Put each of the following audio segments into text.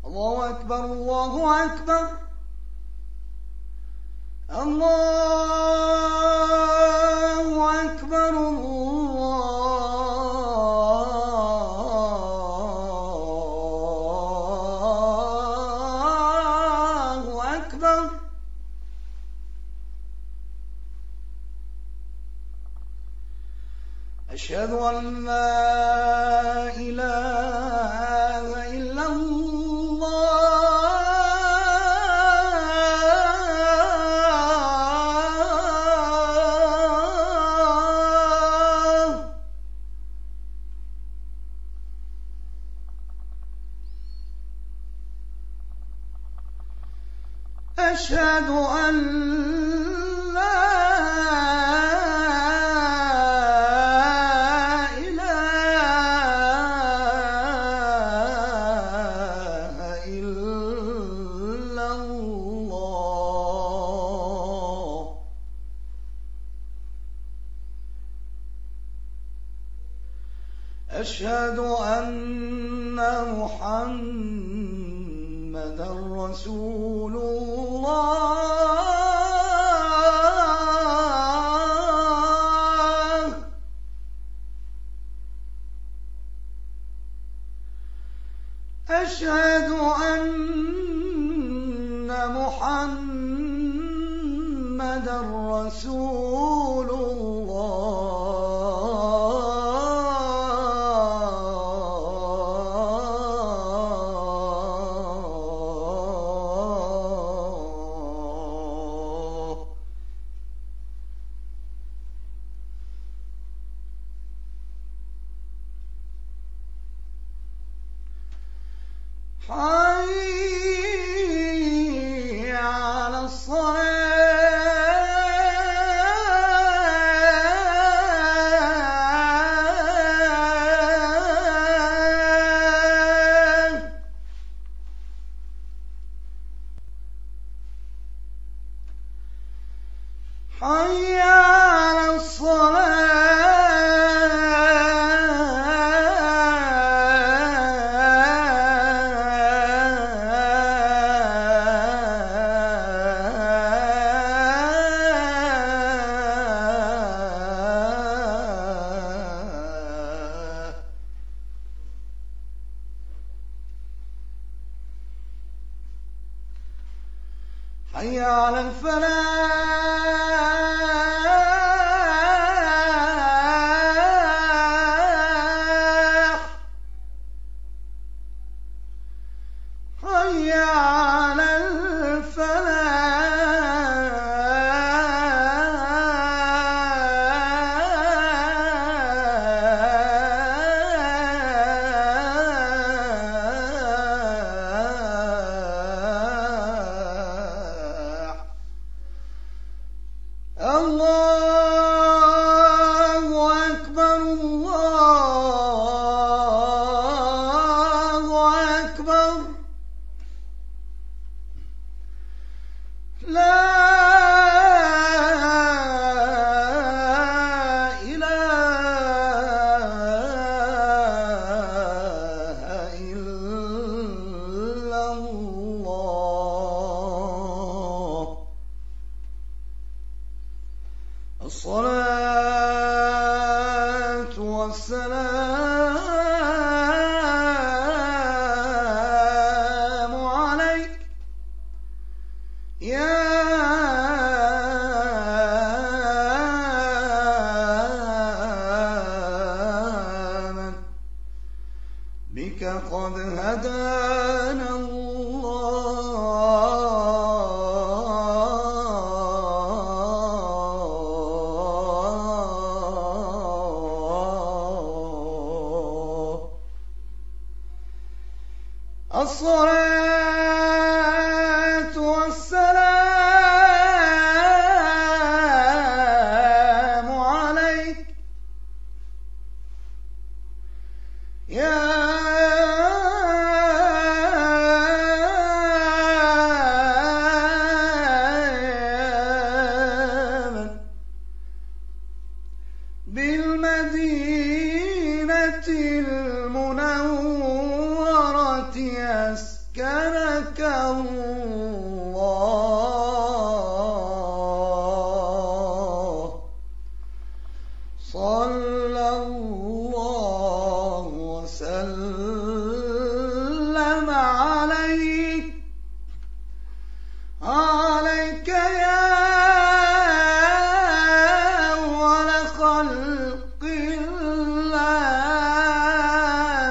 الله أكبر الله أكبر الله أكبر الله أكبر. أشهد أن لا إله إلا الله. أشهد أن أشهد أن محمدًا رسول الله. أشهد أن محمدًا رسول الله. حي على الصلاة. حي على الصلاة. حي على الفلاح. حي على الفلاح. الله أكبر الله أكبر. لا إله إلا الله. الصلاة والسلام عليك يا من بك قد هدانا الله. الصلاة والسلام عليك يا من بالمدينة المنورة مسكنك الله. صلى الله وسلم عليك يا أول خلق الله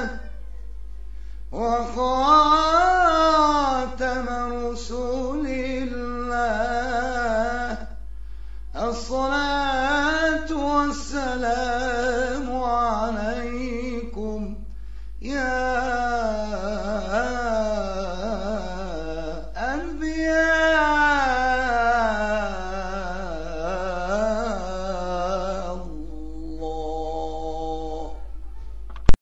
وخاتم رسل الله. الصلاة والسلام عليكم يا